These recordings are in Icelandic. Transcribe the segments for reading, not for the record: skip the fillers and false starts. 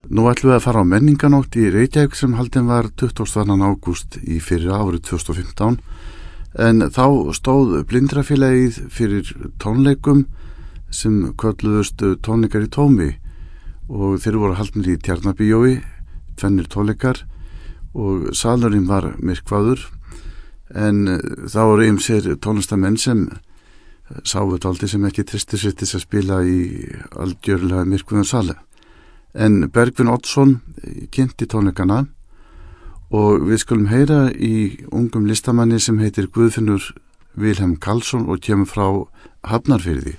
Nú ætlum við að fara á menninganótt í Reykjavík sem haldin var 22. ágúst í fyrir árið 2015 en þá stóð Blindrafélagið fyrir tónleikum sem kölluðust tónleikar í tómi og þeir voru haldnir í Tjarnarbíói, tvennir tónleikar og salurinn var myrkvaður en þá voru ýmsir tónlistamenn sem sáu dálítið sem ekki treystu sér til að spila í algjörlega myrkvaðan sali. En Bergvin Oddsson kynnti tónleikana og við skulum heyra í ungum listamanni sem heitir Guðfinnur Vilhelm Karlsson og kemur frá Hafnarfirði.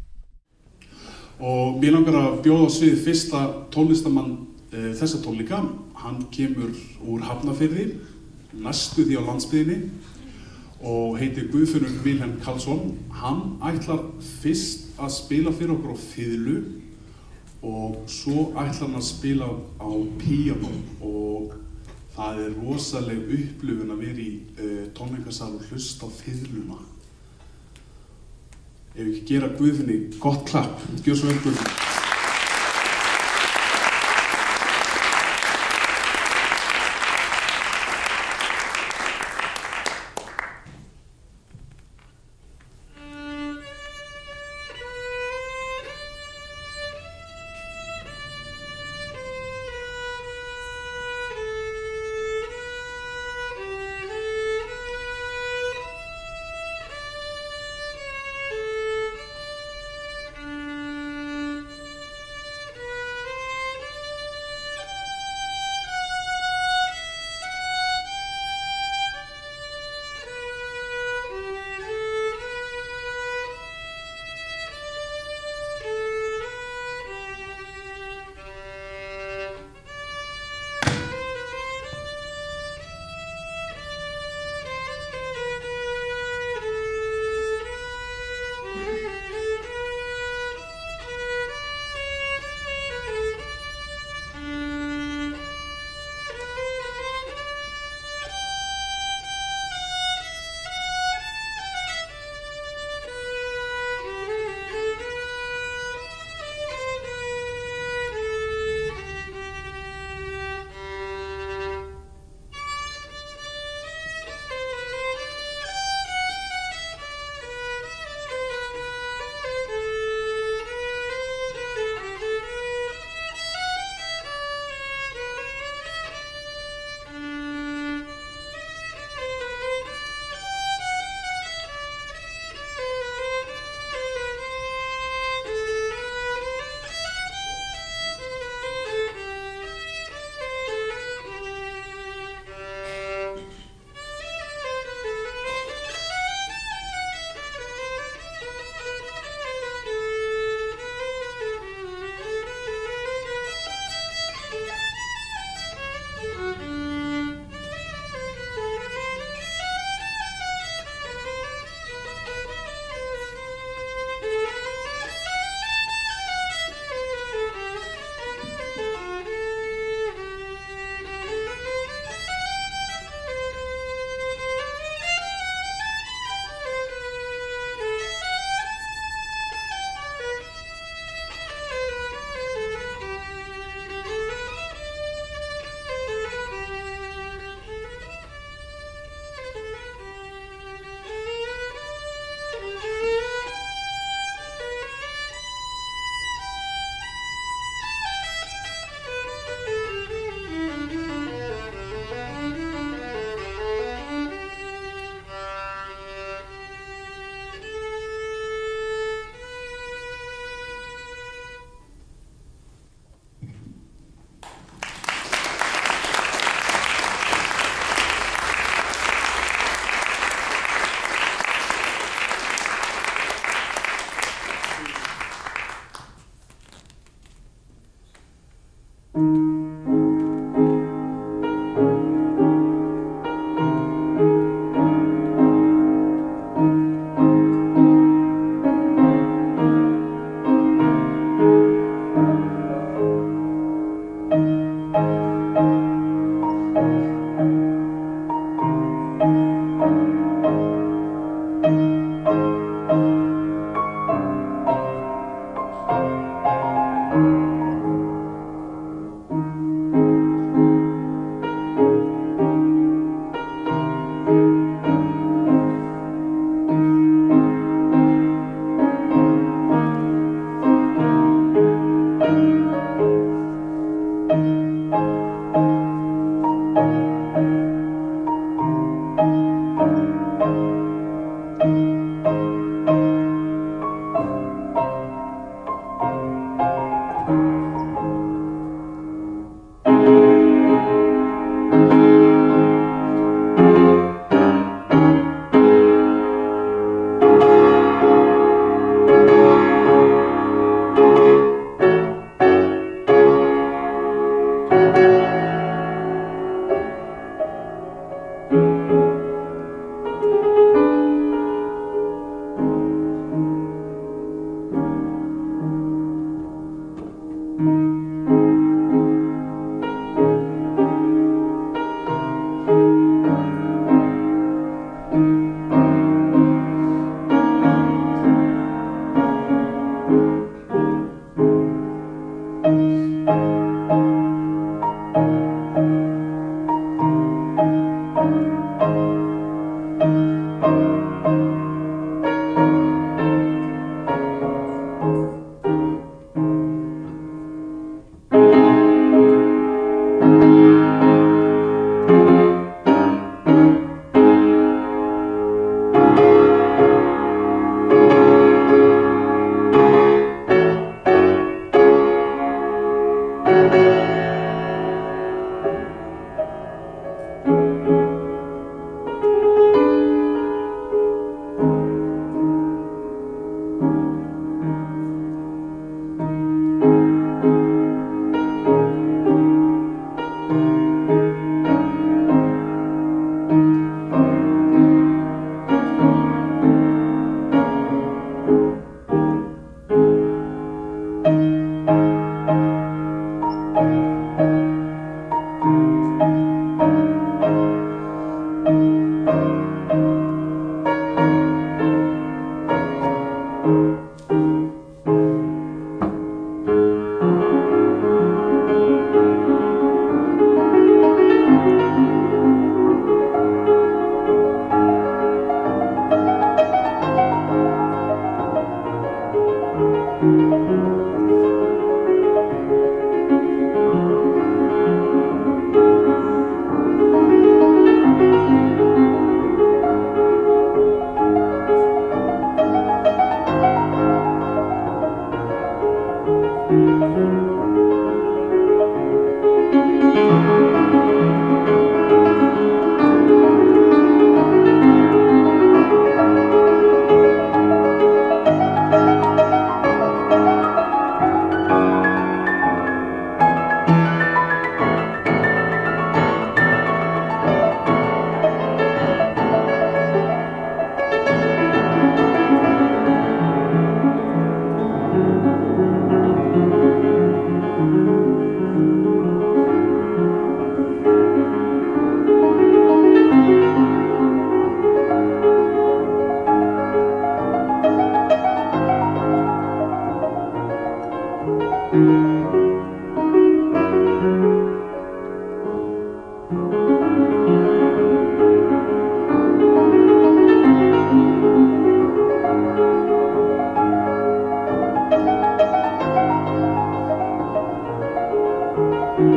Og mér langar að bjóða á svið fyrsta tónlistamann þessa tónleika. Hann kemur úr Hafnarfirði, næstu því á landsbyggðinni og heitir Guðfinnur Vilhelm Karlsson. Hann ætlar fyrst að spila fyrir okkur á fiðlu og svo ætlar hann að spila á píanó og það rosaleg upplifun að vera í tónleikasal og hlusta á fiðluna. Ef ekki gera Guðfinni gott klapp, gjör svo vel Guðfinni.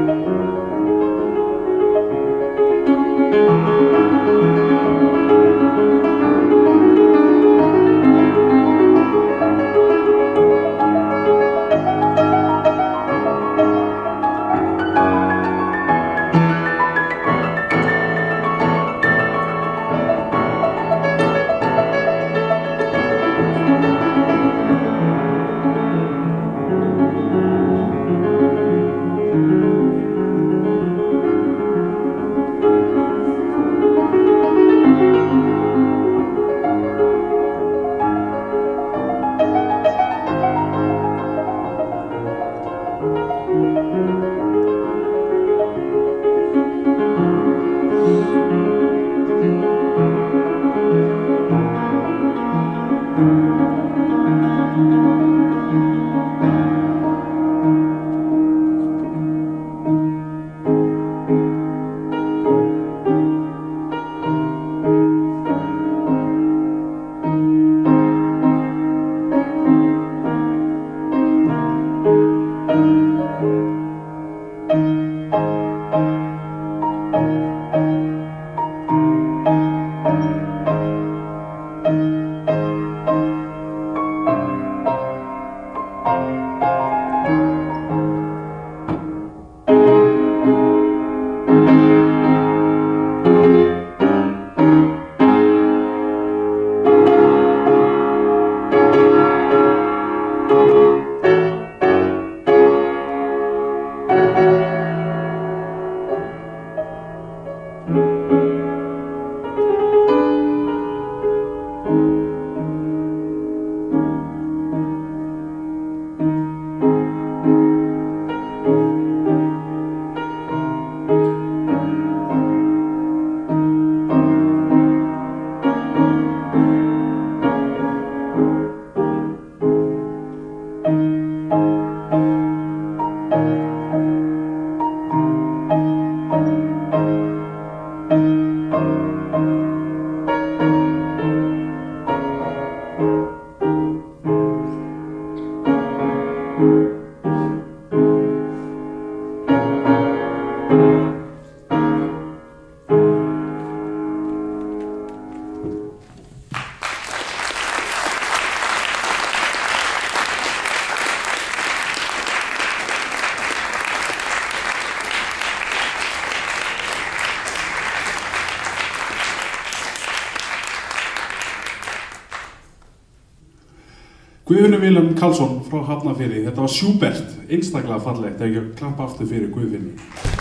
Guðfinnur Vilhelm Karlsson frá Hafnarfirði. Þetta var Schubert, einstaklega fallegt. Ekki að klappa aftur fyrir Guðfinni.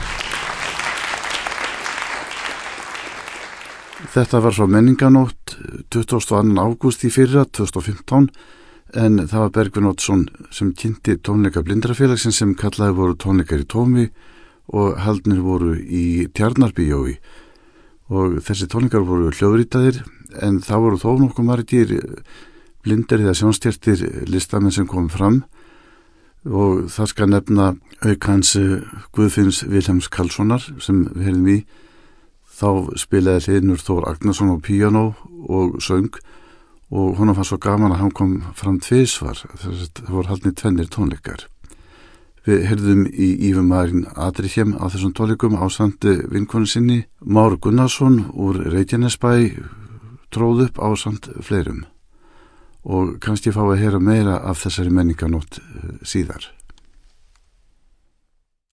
Þetta var svo menninganótt 22. ágúst í fyrra 2015 en það var Bergvin Oddsson sem kynnti tónleika Blindrafélagsins sem kallaði voru tónleikar í Tómi og haldnir voru í Tjarnarbíói og þessi tónleikar voru hljóðritaðir en það voru þó nokkuð margir blindir eða sjónstjertir listamenn sem kom fram og það skal nefna auk hans Guðfinns Vilhelms Karlssonar sem við heyrðum í. Þá spilaði Hlynur Þór Agnarsson á píanó og söng og honum fannst svo gaman að hann kom fram tvisvar. Það voru haldnir tvennir tónleikar. Við heyrðum í Ívar Marín Adrihem á þessum tónleikum ásamt vinkonu sinni. Már Gunnarsson úr Reykjanesbæ tróð upp ásamt fleirum og kannski fá að heyra meira af þessari menninganótt síðar.